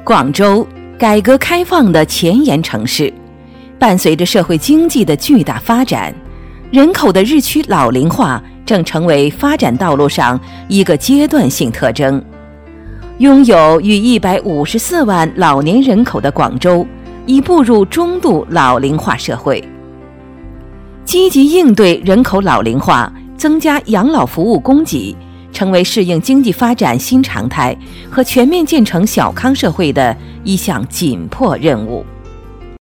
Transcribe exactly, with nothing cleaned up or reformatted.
广州，改革开放的前沿城市，伴随着社会经济的巨大发展，人口的日趋老龄化正成为发展道路上一个阶段性特征。拥有逾一百五十四万老年人口的广州，已步入中度老龄化社会。积极应对人口老龄化，增加养老服务供给，成为适应经济发展新常态和全面建成小康社会的一项紧迫任务。